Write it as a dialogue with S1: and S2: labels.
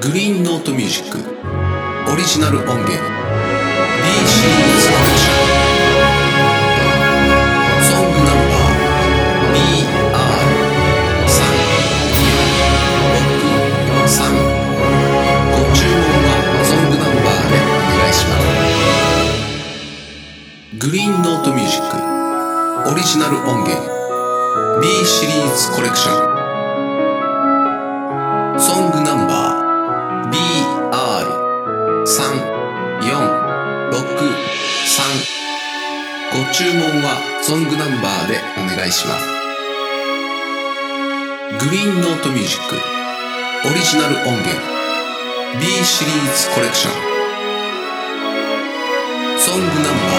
S1: グリーンノートミュージックオリジナル音源 B シリーズコレクションソングナンバー BR346 ご注文はソングナンバーでお願いします。グリーンノートミュージックオリジナル音源 B シリーズコレクションソングナンバー BR346 ご注文はソングナンバーでお願いします。グリーンノートミュージックオリジナル音源 B シリーズコレクションソングナンバー